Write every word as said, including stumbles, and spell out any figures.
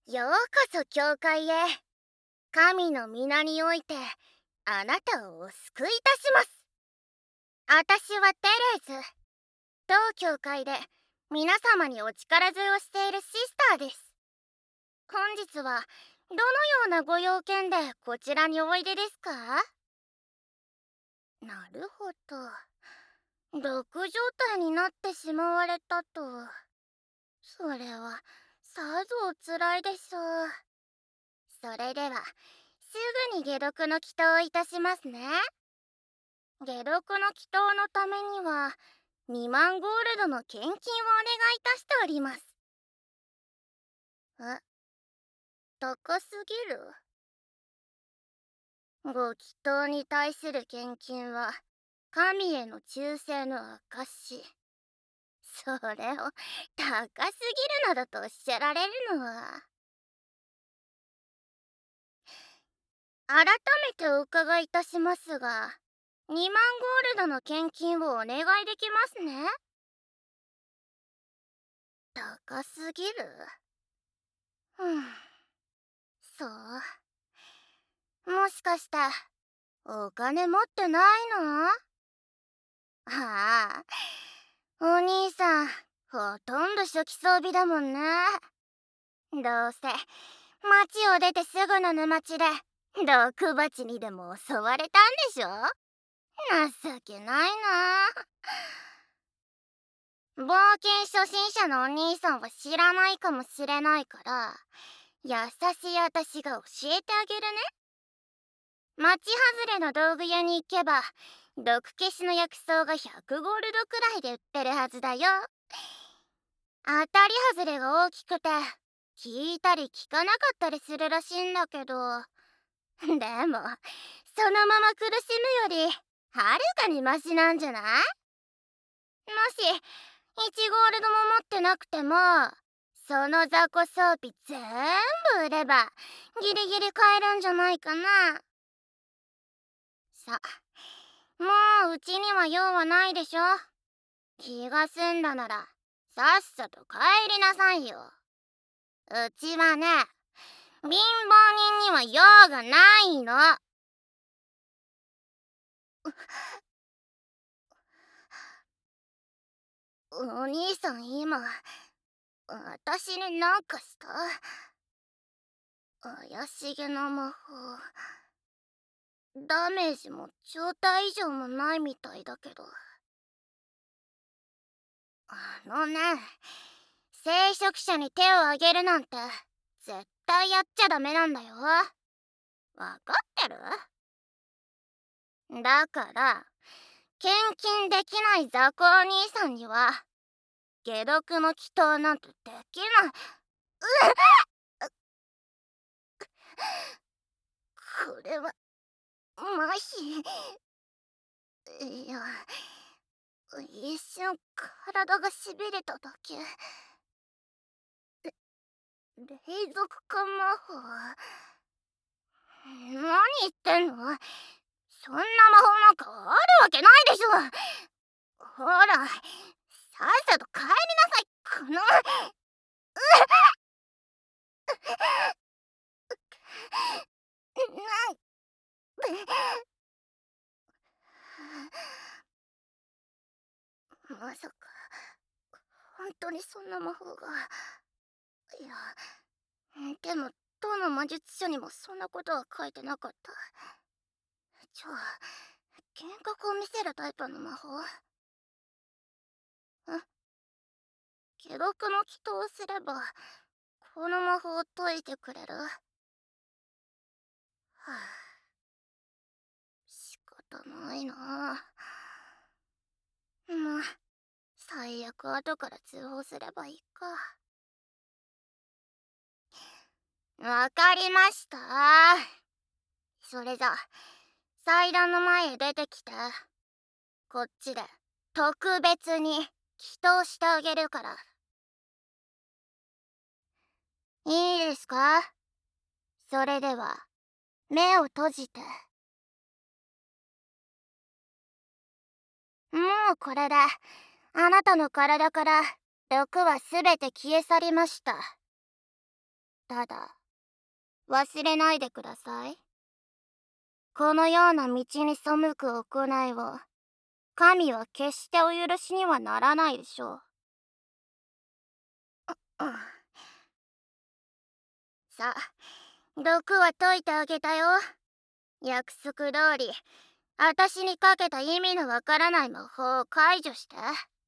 ようこそ教会へ。神の皆においてあなたをお救いいたします。私はテレーズ。当教会で皆様にお力添えをしているシスターです。本日はどのようなご用件でこちらにおいでですか？なるほど。毒状態になってしまわれたと。それはさぞおつらいでしょう。それではすぐに解毒の祈祷をいたしますね。解毒の祈祷のためにはにまんゴールドの献金をお願いいたしております。え、高すぎる？ご祈祷に対する献金は神への忠誠の証。それを高すぎるなどとおっしゃられるのは。改めてお伺いいたしますが、にまんゴールドの献金をお願いできますね。高すぎる？うん、そう。もしかしてお金持ってないの？ああ、お兄さんほとんど初期装備だもんね。どうせ町を出てすぐの沼地で毒蜂にでも襲われたんでしょ？情けないな。冒険初心者のお兄さんは知らないかもしれないから、優しい私が教えてあげるね。町外れの道具屋に行けば毒消しの薬草がひゃくゴールドくらいで売ってるはずだよ。当たり外れが大きくて聞いたり聞かなかったりするらしいんだけど、でもそのまま苦しむよりはるかにマシなんじゃない？もしいちゴールドも持ってなくても、その雑魚装備全部売ればギリギリ買えるんじゃないかな。さ、もううちには用はないでしょ。気が済んだならさっさと帰りなさいよ。うちはね、貧乏人には用がないの。お兄さん今私に何かした？怪しげな魔法。ダメージも状態以上もないみたいだけど。あのね、聖職者に手を挙げるなんて絶対やっちゃダメなんだよ。わかってる？だから献金できない雑魚お兄さんには解毒の祈祷なんてできない。うっ、これは麻痺。いや、一瞬体がしびれただけ。れ霊族化魔法？何言ってんの？そんな魔法なんかあるわけないでしょ。ほら、さっさと帰りなさい。このなんまさか本当にそんな魔法が。いや、でもどの魔術書にもそんなことは書いてなかった。じゃあ幻覚を見せるタイプの魔法？え、解毒の祈祷をすればこの魔法を解いてくれる？はあ、仕方ないな。まあ最悪後から通報すればいいか。わかりました。それじゃ祭壇の前へ出てきて、こっちで特別に祈祷してあげるから。いいですか？それでは目を閉じて。もうこれであなたの体から毒はすべて消え去りました。 ただ忘れないでください。このような道に背く行いを神は決してお許しにはならないでしょう。うん、さあ、毒は解いてあげたよ。約束通り、私にかけた意味のわからない魔法を解除して。